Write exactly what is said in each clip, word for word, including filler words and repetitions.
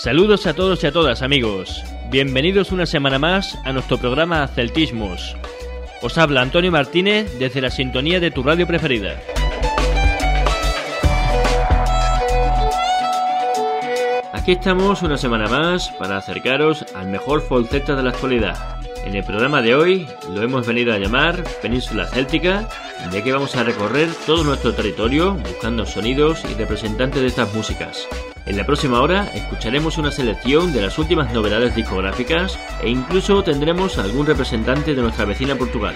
Saludos a todos y a todas, amigos. Bienvenidos una semana más a nuestro programa Celtismos. Os habla Antonio Martínez desde la sintonía de tu radio preferida. Aquí estamos una semana más para acercaros al mejor falseta de la actualidad. En el programa de hoy lo hemos venido a llamar Península Céltica, ya que vamos a recorrer todo nuestro territorio buscando sonidos y representantes de estas músicas. En la próxima hora escucharemos una selección de las últimas novedades discográficas e incluso tendremos algún representante de nuestra vecina Portugal.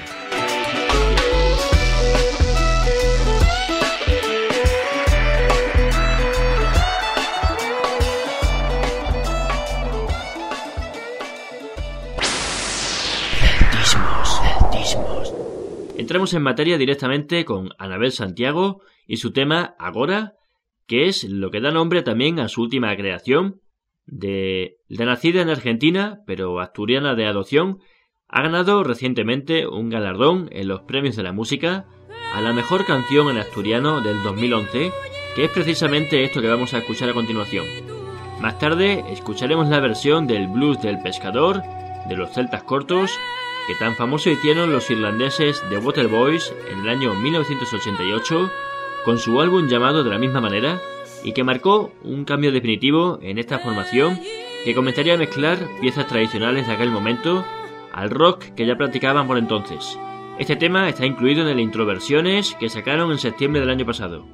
Entramos en materia directamente con Anabel Santiago y su tema Agora, que es lo que da nombre también a su última creación. De, de nacida en Argentina, pero asturiana de adopción, ha ganado recientemente un galardón en los premios de la música a la mejor canción en asturiano del dos mil once, que es precisamente esto que vamos a escuchar a continuación. Más tarde escucharemos la versión del blues del pescador, de los celtas cortos, que tan famoso hicieron los irlandeses The Waterboys en el año mil novecientos ochenta y ocho, con su álbum llamado de la misma manera, y que marcó un cambio definitivo en esta formación que comenzaría a mezclar piezas tradicionales de aquel momento al rock que ya practicaban por entonces. Este tema está incluido en el Introversiones que sacaron en septiembre del año pasado.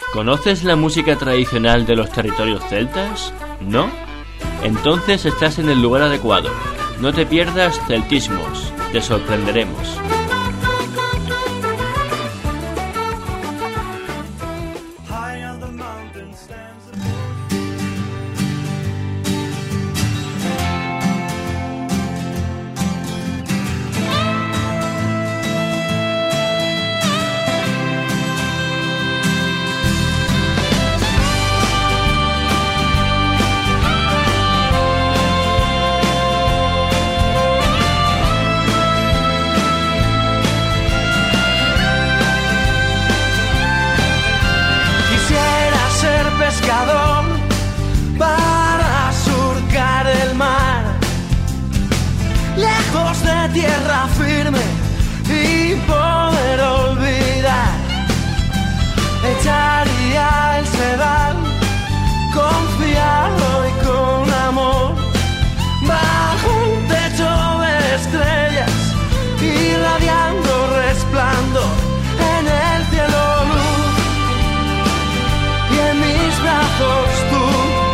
¿Conoces la música tradicional de los territorios celtas? ¿No? Entonces estás en el lugar adecuado. No te pierdas Celtismos, te sorprenderemos. Tierra firme y poder olvidar. Echaría el sedal confiado y con amor bajo un techo de estrellas, irradiando resplandor en el cielo luz y en mis brazos tú.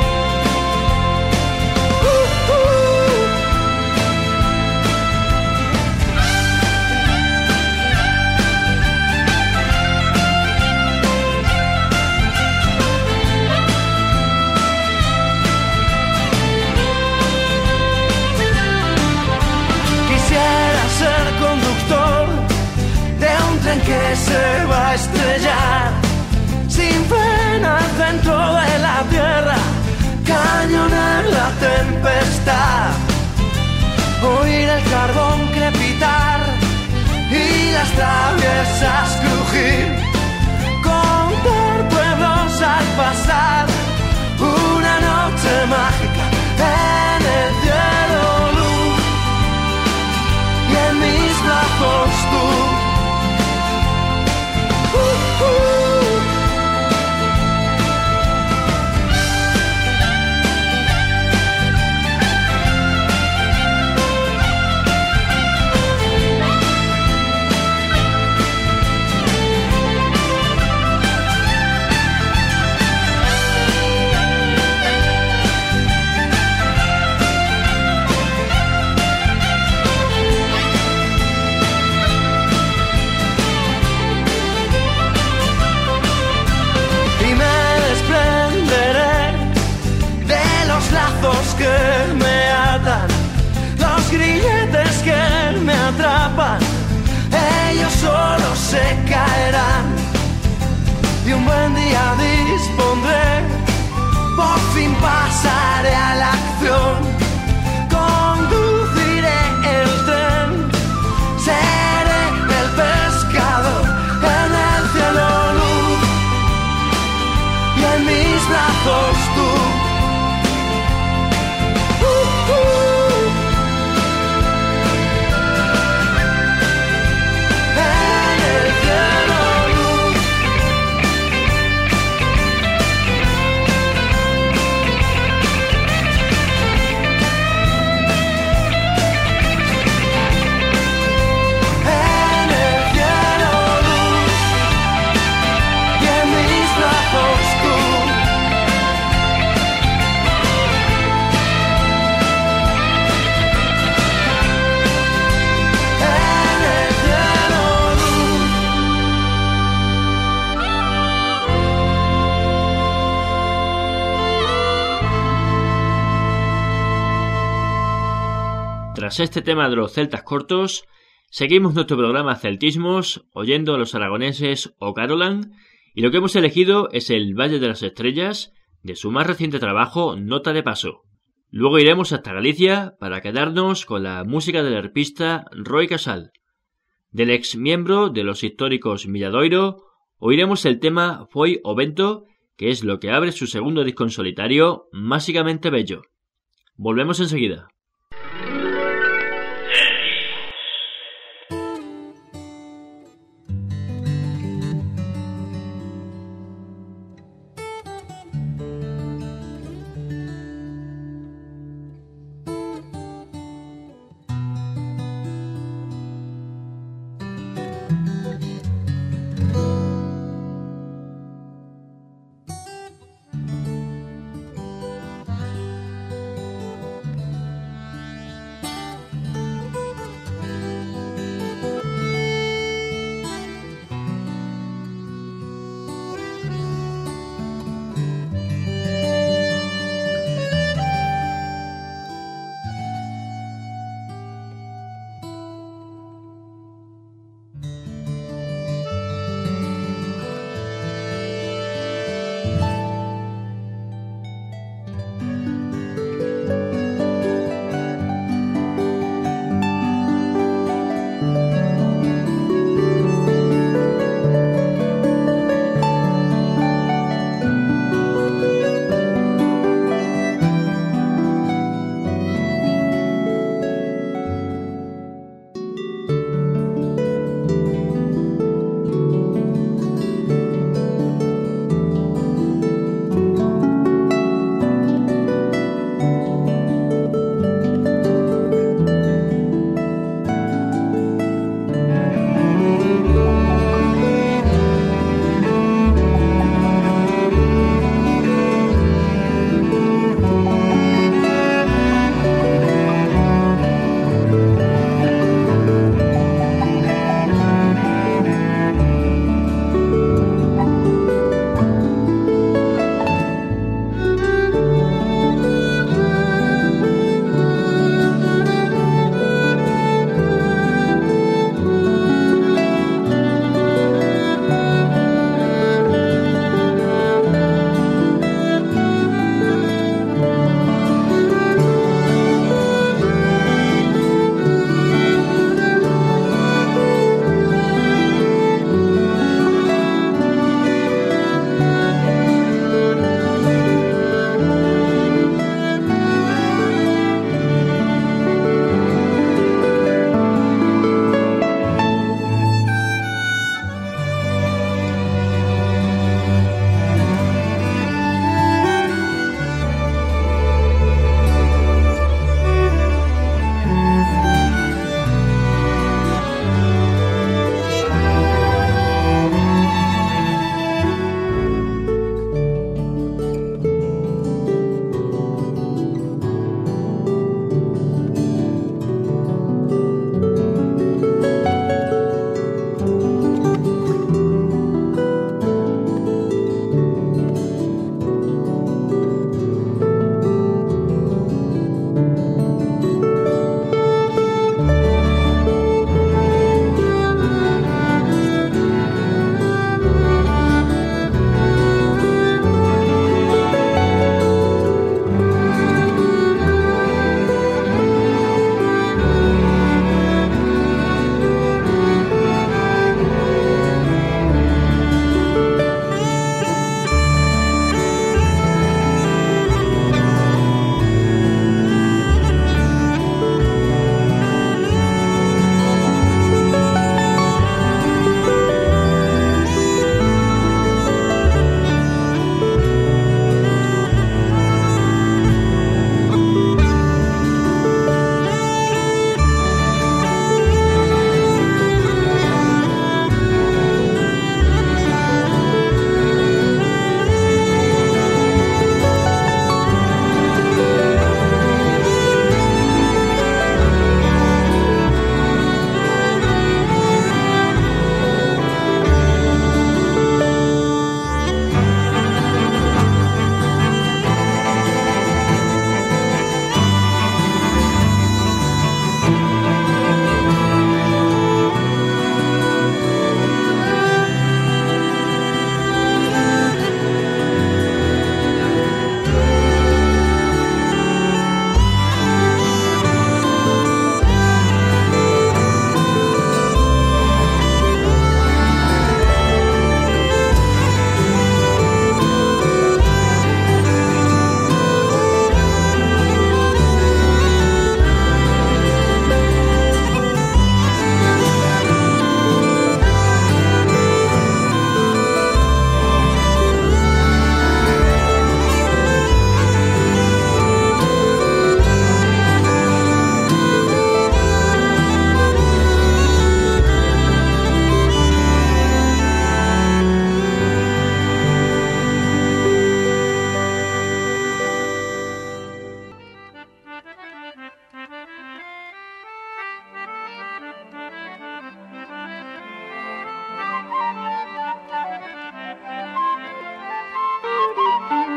Que se va a estrellar sin frenar dentro de la tierra, cañonar la tempestad, oír el carbón crepitar y las traviesas crujir, contar pueblos al pasar, una noche mágica en el cielo luz y en mis brazos tú. Que me atan, los grilletes que me atrapan, ellos solo se caerán y un buen día dispondré, por fin pasaré a la acción, conduciré el tren, seré el pescador en el cielo luz y en mis brazos tú. Tras este tema de los celtas cortos, seguimos nuestro programa Celtismos oyendo a los aragoneses O'Carolan, y lo que hemos elegido es el Valle de las Estrellas de su más reciente trabajo Nota de Paso. Luego iremos hasta Galicia para quedarnos con la música del arpista Roy Casal. Del ex miembro de los históricos Milladoiro oiremos el tema Foi o Vento, que es lo que abre su segundo disco en solitario, Máxicamente Bello. Volvemos enseguida.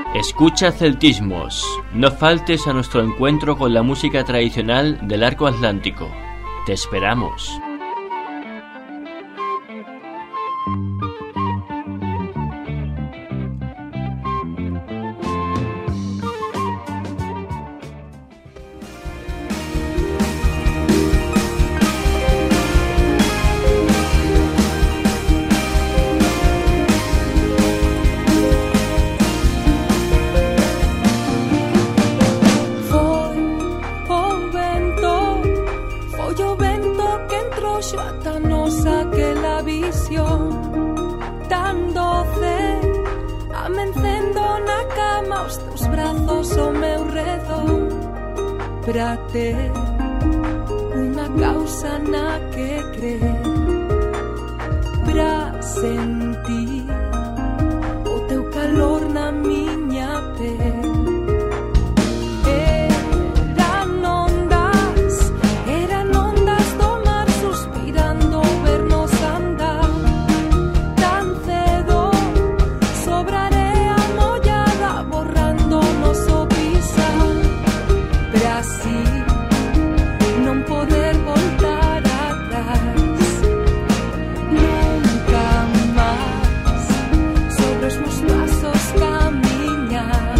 Escucha Celtismos. No faltes a nuestro encuentro con la música tradicional del Arco Atlántico. Te esperamos. Ter unha causa na que crer, pra sentir o teu calor na miña pel. Eran ondas, eran ondas do mar suspirando vernos andar tan cedo sobre area mollada borrando noso pisar. Así non poder voltar atrás nunca máis sobre os meus pasos camiñar.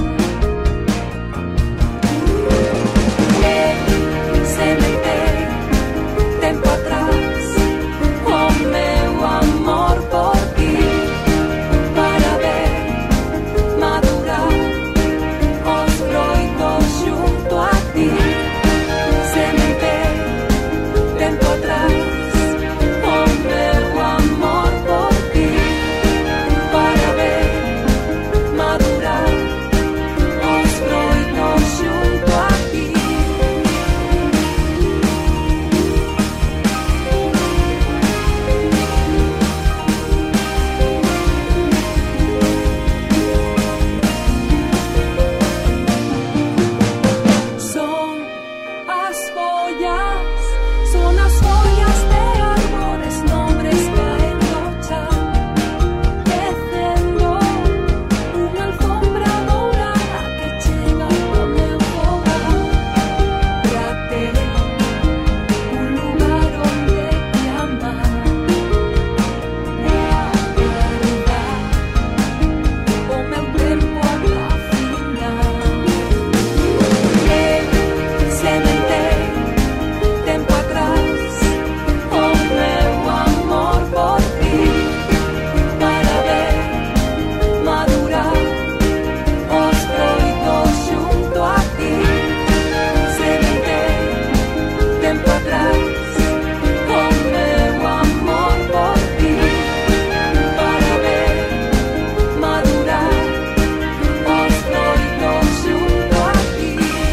Sementei tempo atrás o meu amor por ti para ver madurar os froitos junto a ti. Sementei tempo atrás o meu amor por ti para ver madurar os froitos junto a ti. Son as follas, son as follas de árbores nobres caendo ao chan, tecendo unha alfombra dourada que chega ao meu fogar, pra ter un lugar onde te amar e aguardar o meu tempo a afinar. Sementei tempo atrás o meu amor por ti para ver madurar os froitos junto a ti. Sementei tempo atrás o meu amor por ti para ver madurar os froitos junto a ti.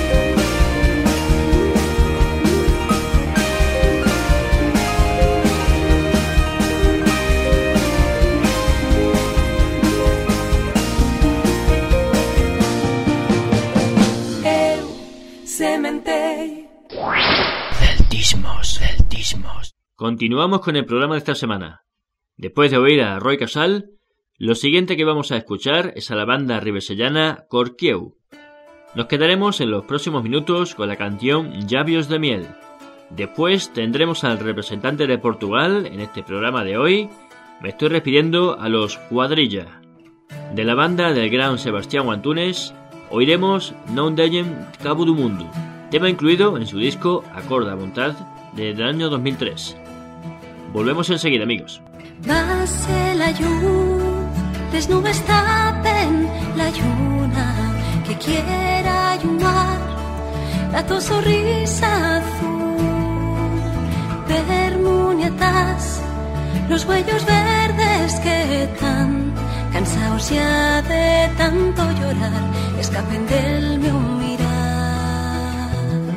Eu sementei. Celtismos, celtismos. Continuamos con el programa de esta semana. Después de oír a Roy Casal, lo siguiente que vamos a escuchar es a la banda ribesellana Corquieu. Nos quedaremos en los próximos minutos con la canción Llavios de miel. Después tendremos al representante de Portugal en este programa de hoy. Me estoy refiriendo a los Cuadrilla. De la banda del gran Sebastián Antunes oiremos Non Deyen Cabo do Mundo, tema incluido en su disco Acorda a Vontad del año dos mil tres. Volvemos enseguida, amigos. Base la luz, les nubes tapen la lluna que quiera ayunar la tu sonrisa azul, termuniatas los huellos verdes que tan cansados ya de tanto llorar escapen del meu mirar.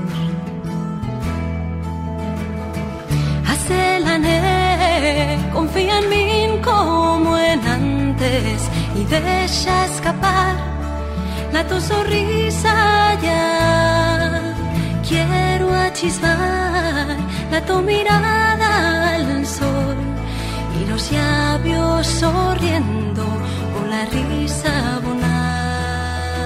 Hace la ne, confía en mí como en antes y deja escapar la tu sonrisa ya. Quiero achisbar la tu mirada al sol y los labios sonriendo con la risa abonar.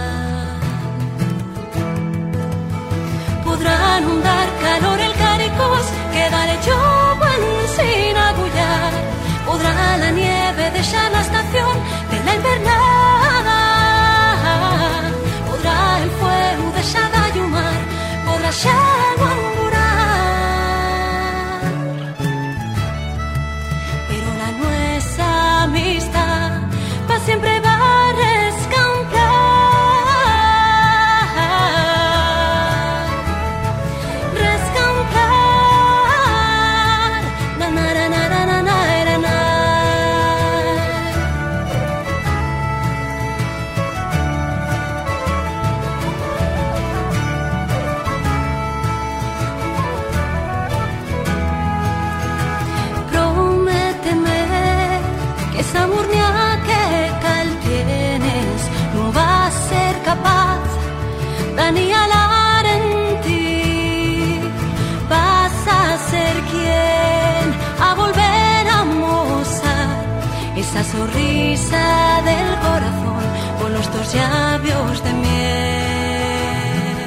urnia que cal tienes no va a ser capaz de anihilar en ti. Vas a ser quien a volver a mostrar esa sonrisa del corazón con los dos labios de miel.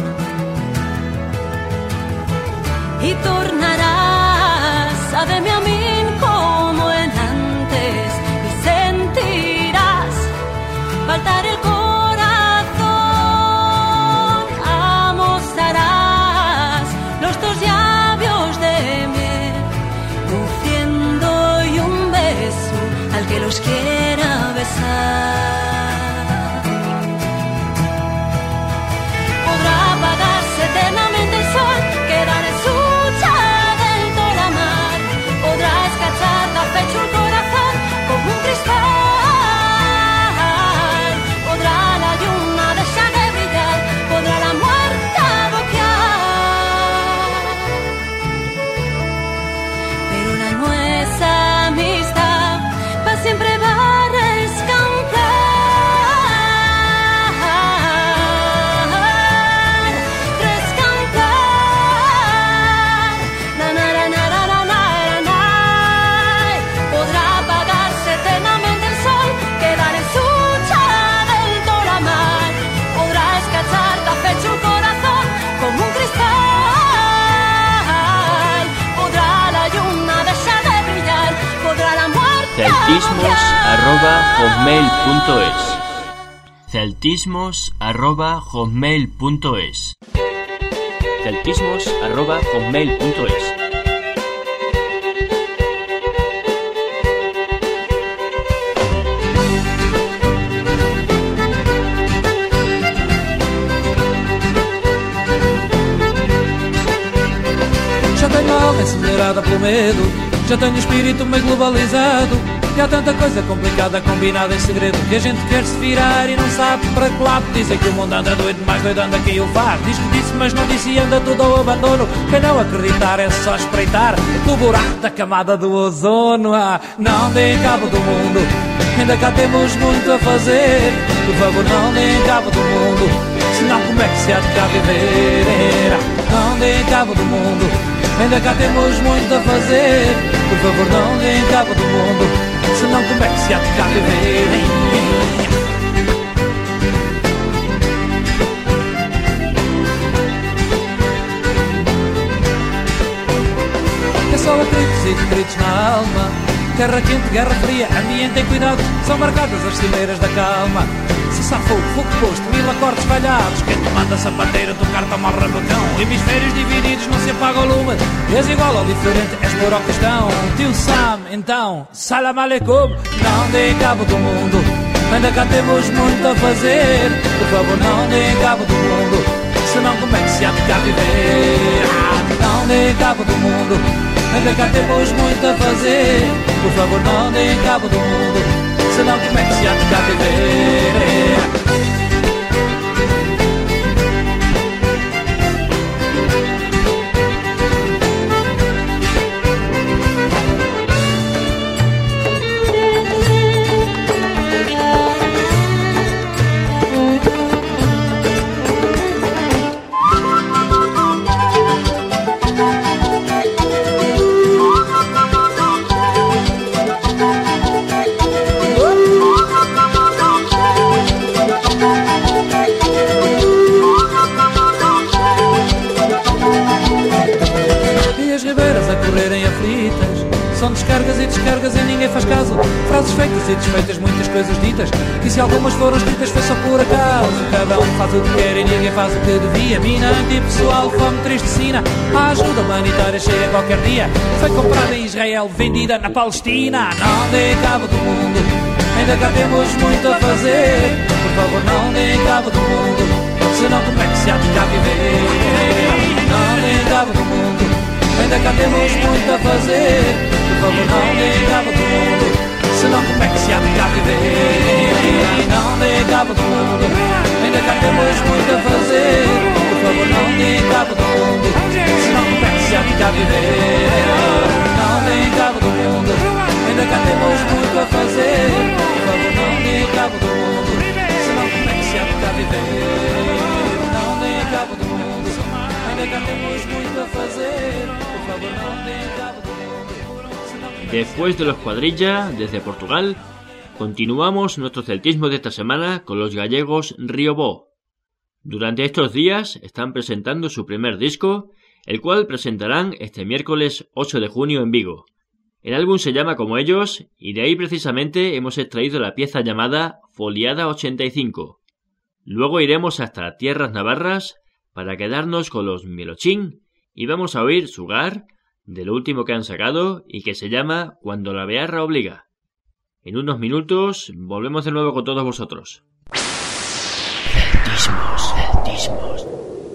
Y tornarás a verme a mí como en antes y sentirás faltar el corazón. Amostrarás los dos labios de miel, confiando y un beso al que los quiera besar. Podrá apagarse eternamente el sol, quedar en su del toda mar. Podrá escachar da pecho el corazón como un cristal. Podrá la luna dejar de brillar, podrá la muerte boquear, pero la nuestra amistad para siempre va a celtismos arroba hotmail punto es celtismos arroba hotmail punto es celtismos arroba hotmail punto es. Já tenho a alma enceneirada pelo medo, já tenho o espírito meio globalizado, e há tanta coisa complicada combinada em segredo que a gente quer se virar e não sabe para que lado. Dizem que o mundo anda doido, mais doido anda quem o faz. Diz que disse, mas não disse e anda tudo ao abandono. Quem não acreditar é só espreitar o buraco da camada do ozono. Ah, não deem cabo do mundo, ainda cá temos muito a fazer. Por favor, não deem cabo do mundo, senão como é que se há de cá viver? Não deem cabo do mundo, ainda cá temos muito a fazer. Por favor, não deem cabo do mundo, senão como é que se há de cá viver? É só atritos e detritos na alma, terra quente, guerra fria, ambiente em cuidado, são marcadas as cimeiras da calma. Se safou, fogo posto, mil acordes falhados, quem te manda sapateiro tocar toma o rabacão. Hemisférios divididos, não se apaga o lume, és igual ou diferente, és por ao questão. Tio Sam, então, salam aleikum, não deem cabo do mundo, ainda cá temos muito a fazer. Por favor, não deem cabo do mundo, senão como é que se há de cá viver? Ah, não deem cabo do mundo, ainda cá temos muito a fazer. Por favor, não deem cabo do mundo, senão como é que se há de cá viver? São descargas e descargas e ninguém faz caso. Frases feitas e desfeitas, muitas coisas ditas, que se algumas foram escritas foi só por acaso. Cada um faz o que quer e ninguém faz o que devia. Mina, antipessoal, fome, tristecina. A ajuda humanitária chega qualquer dia. Foi comprada em Israel, vendida na Palestina. Não deem cabo do mundo, ainda cá temos muito a fazer. Por favor, não deem cabo do mundo, senão como é que se há de cá viver? Não deem cabo do mundo, ainda cá temos muito a fazer. Por favor, não deem cabo do mundo, senão como é que se há de cá viver? Não deem cabo do mundo, ainda cá temos muito a fazer. Por favor, não deem cabo do mundo, senão como é que se há de cá viver? Não deem cabo do mundo, ainda cá temos muito a fazer. Después de los Cuadrilla, desde Portugal, continuamos nuestro celtismo de esta semana con los gallegos Riobó. Durante estos días están presentando su primer disco, el cual presentarán este miércoles ocho de junio en Vigo. El álbum se llama como ellos, y de ahí precisamente hemos extraído la pieza llamada Foliada ochenta y cinco. Luego iremos hasta tierras navarras para quedarnos con los Mielochín y vamos a oír Sugar, de lo último que han sacado y que se llama Cuando la bearra obliga. En unos minutos volvemos de nuevo con todos vosotros. Celtismos, celtismos.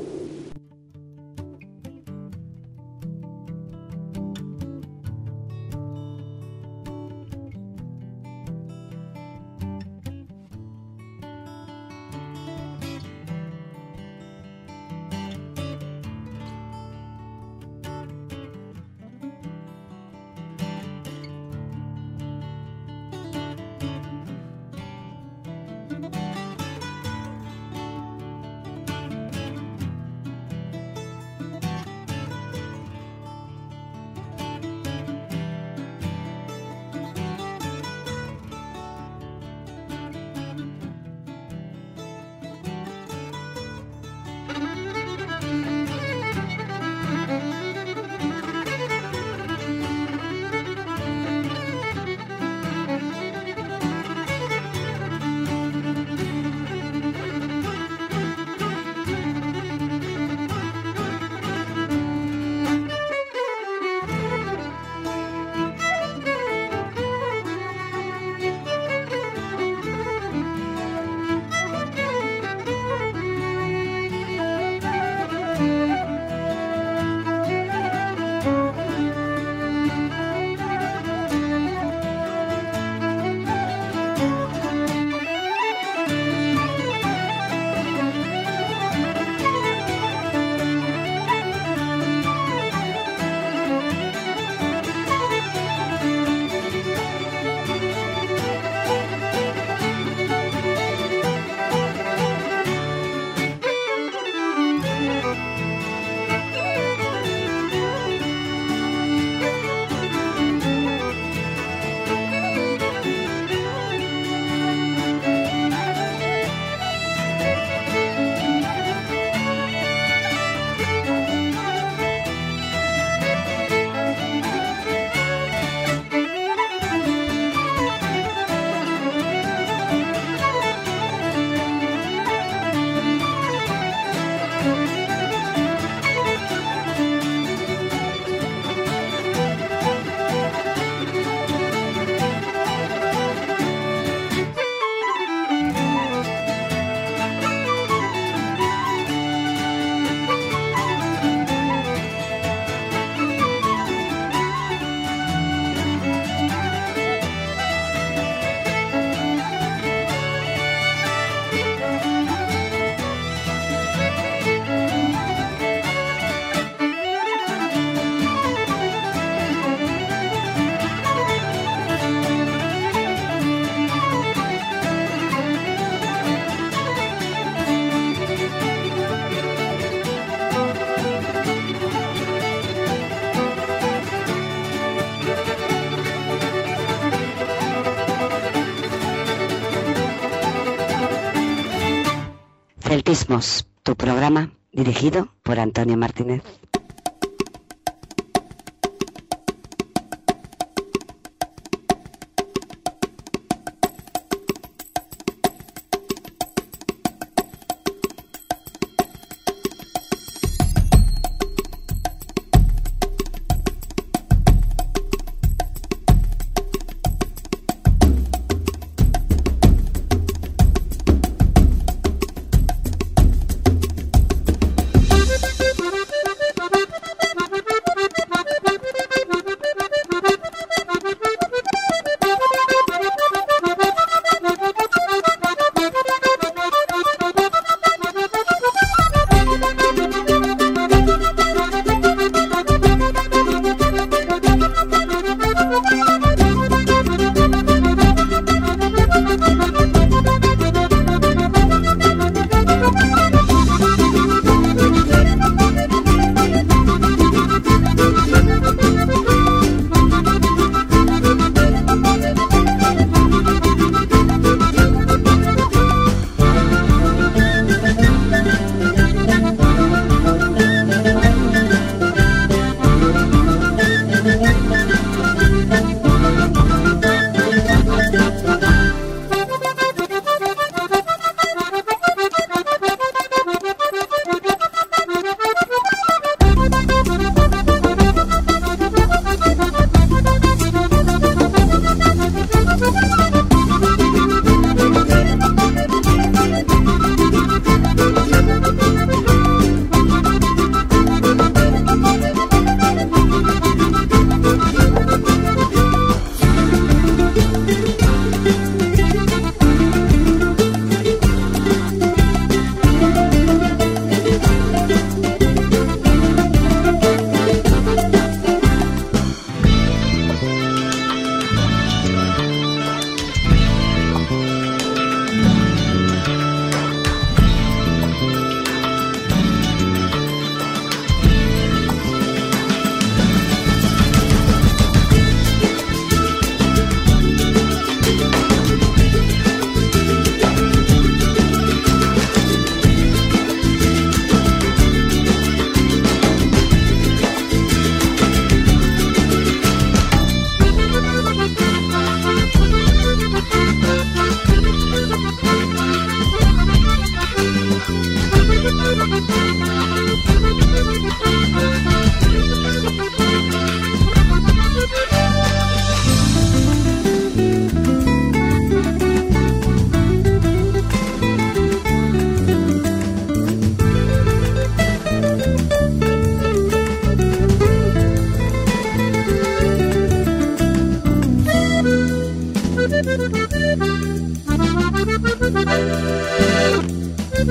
Celtismos, tu programa dirigido por Antonio Martínez.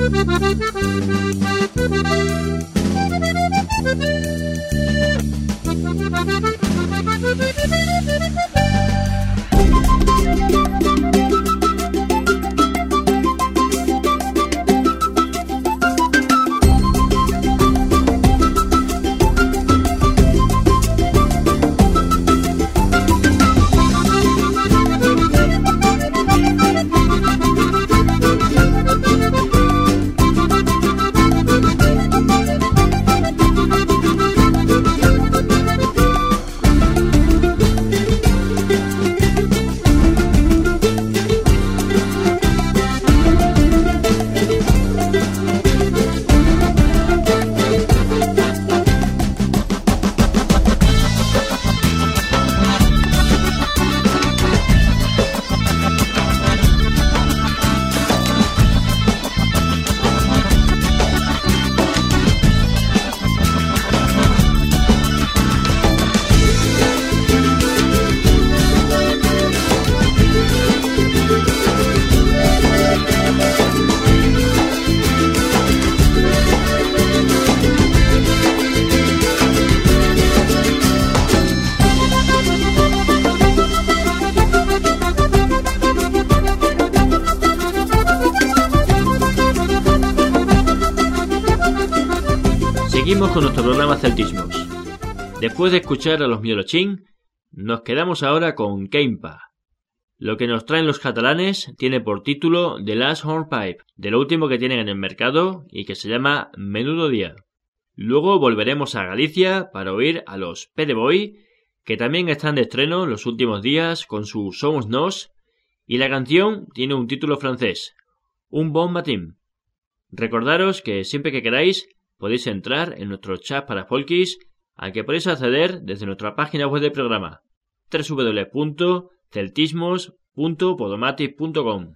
Seguimos con nuestro programa Celtismos. Después de escuchar a los Miolochín, nos quedamos ahora con Keimpa. Lo que nos traen los catalanes tiene por título The Last Hornpipe, de lo último que tienen en el mercado y que se llama Menudo Día. Luego volveremos a Galicia para oír a los P D Boy, que también están de estreno los últimos días con su Somos Nos, y la canción tiene un título francés, Un Bon Matin. Recordaros que siempre que queráis podéis entrar en nuestro chat para folkis, al que podéis acceder desde nuestra página web del programa doble u doble u doble u punto celtismos punto podomatic punto com.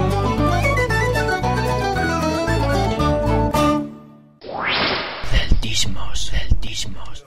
Celtismos, celtismos.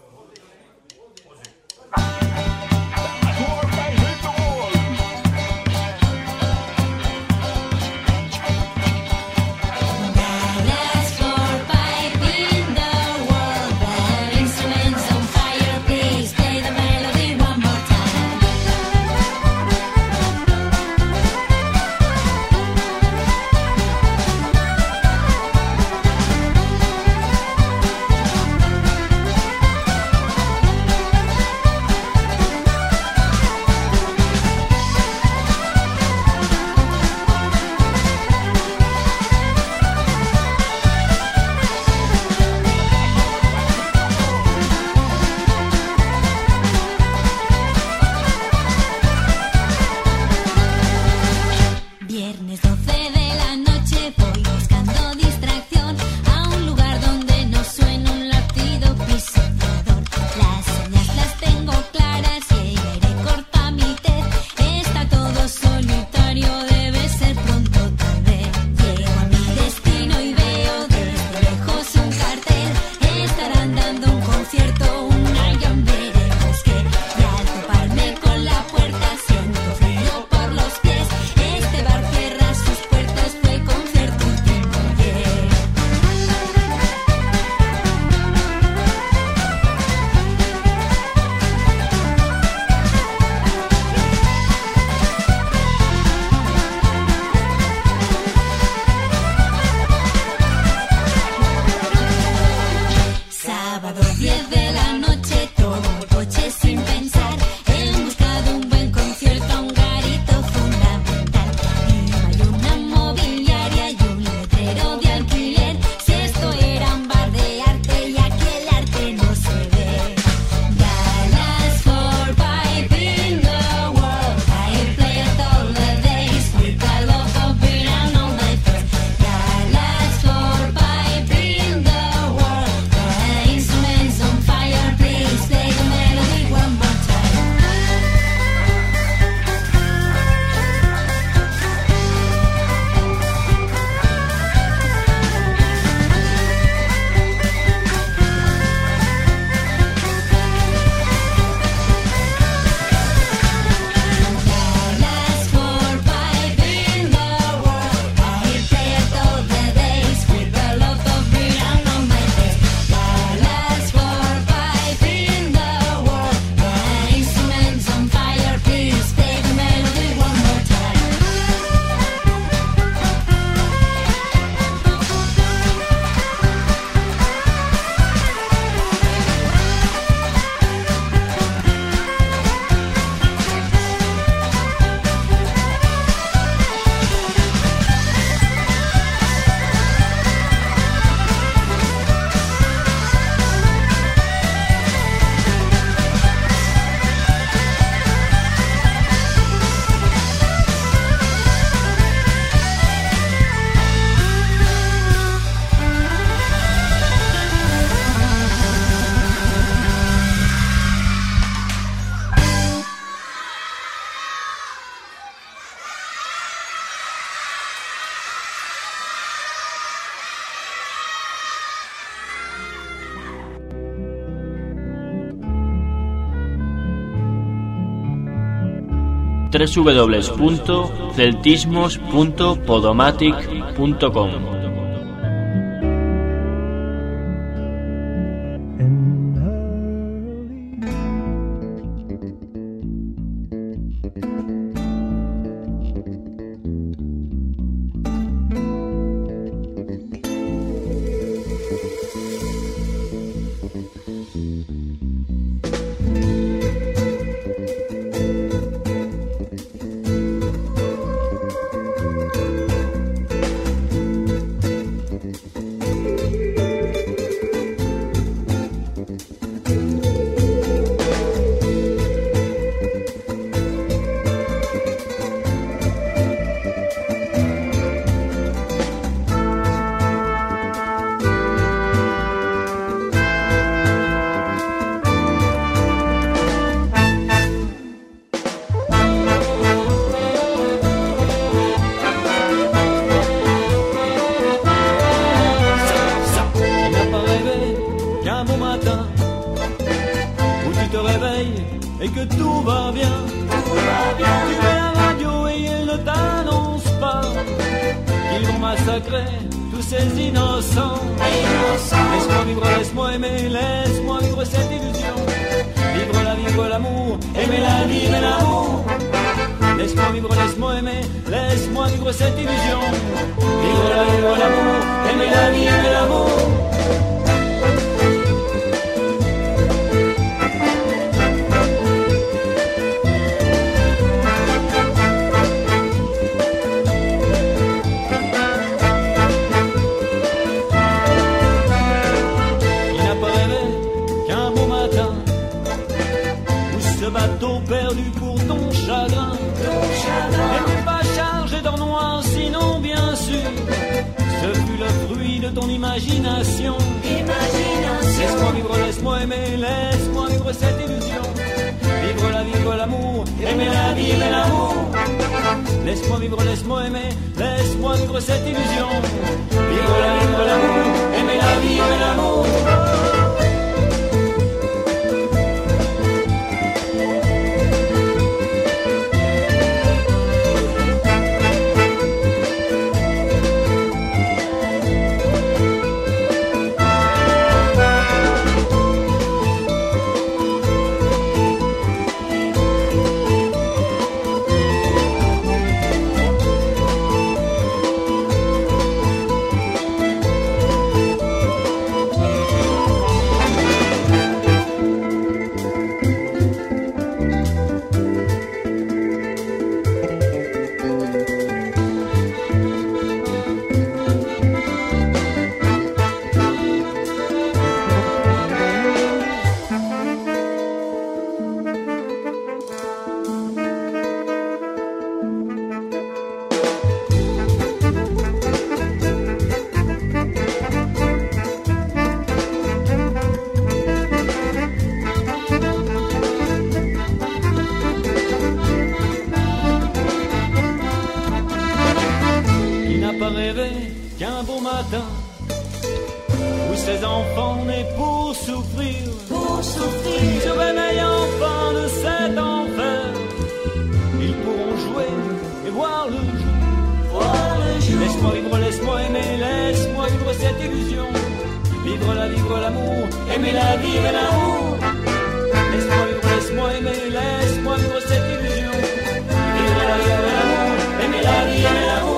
Thank w w w punto celtismos punto podomatic punto com. Et que tout va bien, tout va bien. Tu mets la radio et ils ne t'annoncent pas qu'ils vont massacrer tous ces innocents. innocents. Laisse-moi vivre, laisse-moi aimer, laisse-moi vivre cette illusion. Vivre la vie, vivre l'amour, aimer la vie, aimer l'amour. Laisse-moi vivre, laisse-moi aimer, laisse-moi vivre cette illusion. Vivre la vie, vivre l'amour, aimer la vie, aimer l'amour. Bateau perdu pour ton chagrin, ton chagrin. N'était pas chargé d'or noir, sinon bien sûr ce fut le fruit de ton imagination. Imagination. Laisse-moi vivre, laisse-moi aimer, laisse-moi vivre cette illusion. Vivre la vie, vivre l'amour, aimer la vie, aimer l'amour. Laisse-moi vivre, laisse-moi aimer, laisse-moi vivre cette illusion. Vivre la vie, vivre l'amour, aimer la vie, aimer l'amour. Où ces enfants nés pour souffrir, pour souffrir, se réveillent enfin de cet enfer. Ils pourront jouer et voir le jour, voir le jour. Laisse-moi vivre, laisse-moi aimer, laisse-moi vivre cette illusion. Vivre la vie, vivre l'amour, aimer la vie, aimer l'amour. Laisse-moi vivre, laisse-moi aimer, laisse-moi vivre cette illusion. Vivre la vie, vivre l'amour, aimer la vie, aimer l'amour.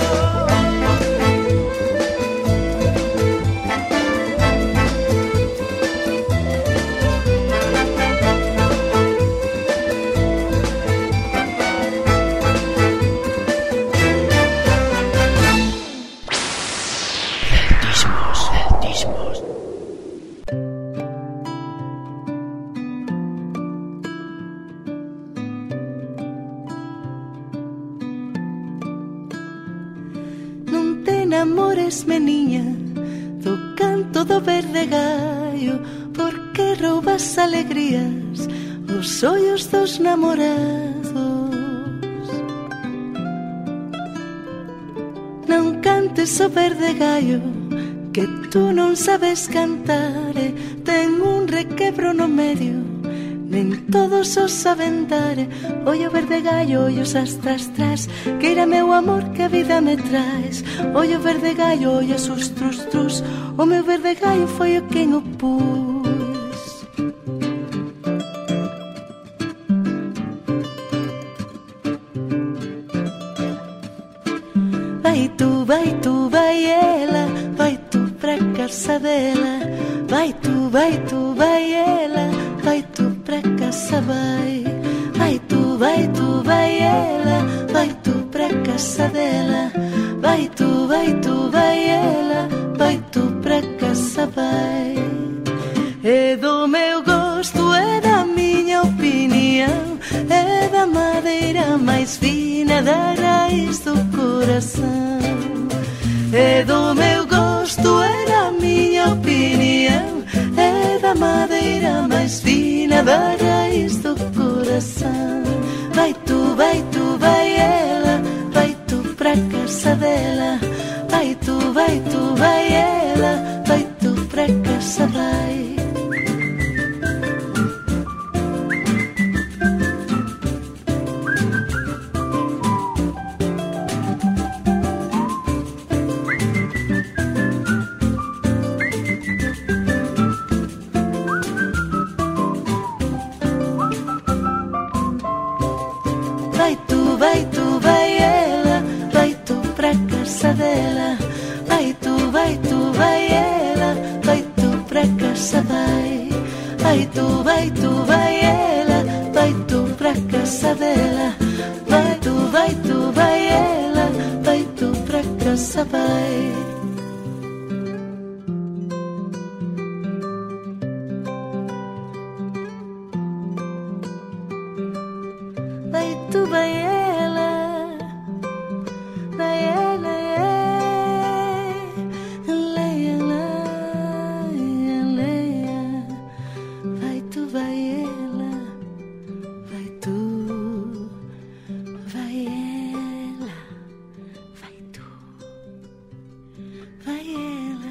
Enamores-me, niña, do canto do verde gallo, porque roubas alegrías os ollos dos namorados. Non cantes o verde gallo, que tú non sabes cantar, ten un requebro no medio, nen todos os saben dar. Ollo verde gallo, ollos astras tras, que irá meu amor que a vida me traz. Ollo verde gallo, ollos os trus trus, o meu verde gallo foi o quen o pus. Vai tu, vai tu, vai ela, vai tu pra casa dela. Vai tu, vai tu, vai ela, vai tu pra casa, vai. Vai tu, vai tu, vai ela, vai tu pra casa dela. Vai tu, vai tu, vai ela, vai tu pra casa, vai. É do meu gosto, é da minha opinião, é da madeira mais fina, da raiz do coração. É do meu gosto, é da minha opinião, é da madeira mais fina, da raiz do coração. Vai tu, vai tu, vai ela, vai tu pra casa dela. Vai tu, vai tu, vai ela, vai tu pra casa, vai. Vai tu, vai tu, vai ela, vai tu pra casa dela. Vai tu, vai tu, vai ela, vai tu pra casa, vai. Vai tu, vai tu, vai ela, vai tu pra casa dela. Vai tu, vai tu, vai ela, vai tu pra casa, vai. Vai tu, vai ela, vai ela, leia, leia, leia. Vai tu, vai ela, vai tu, vai ela, vai tu, vai ela.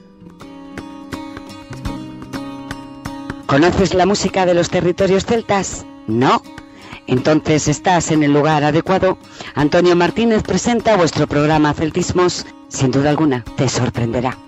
¿Conoces la música de los territorios celtas? ¿No? Entonces estás en el lugar adecuado. Antonio Martínez presenta vuestro programa Celtismos. Sin duda alguna, te sorprenderá.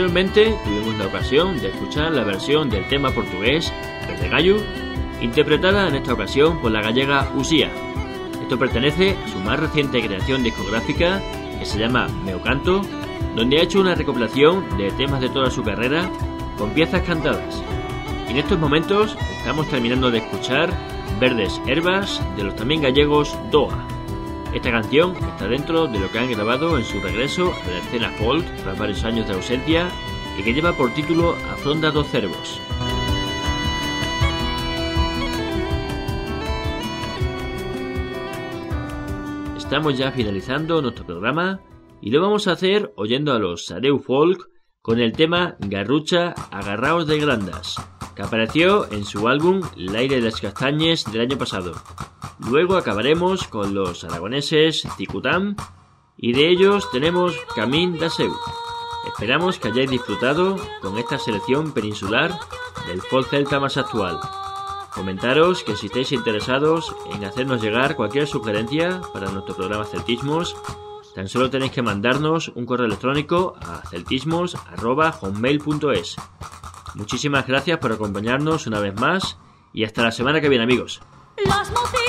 Anteriormente tuvimos la ocasión de escuchar la versión del tema portugués Verde Gallo, interpretada en esta ocasión por la gallega Uxía. Esto pertenece a su más reciente creación discográfica, que se llama Meu Canto, donde ha hecho una recopilación de temas de toda su carrera con piezas cantadas. Y en estos momentos estamos terminando de escuchar Verdes Herbas de los también gallegos Doa. Esta canción está dentro de lo que han grabado en su regreso a la escena folk tras varios años de ausencia y que lleva por título A Fronda dos Cervos. Estamos ya finalizando nuestro programa y lo vamos a hacer oyendo a los Sareu Folk con el tema Garrucha Agarraos de Grandas, que apareció en su álbum L'aire de les Castañes del año pasado. Luego acabaremos con los aragoneses Cicutam y de ellos tenemos Camín da Seu. Esperamos que hayáis disfrutado con esta selección peninsular del folk celta más actual. Comentaros que si estáis interesados en hacernos llegar cualquier sugerencia para nuestro programa Celtismos, tan solo tenéis que mandarnos un correo electrónico a celtismos arroba hotmail punto es. Muchísimas gracias por acompañarnos una vez más y hasta la semana que viene, amigos. Las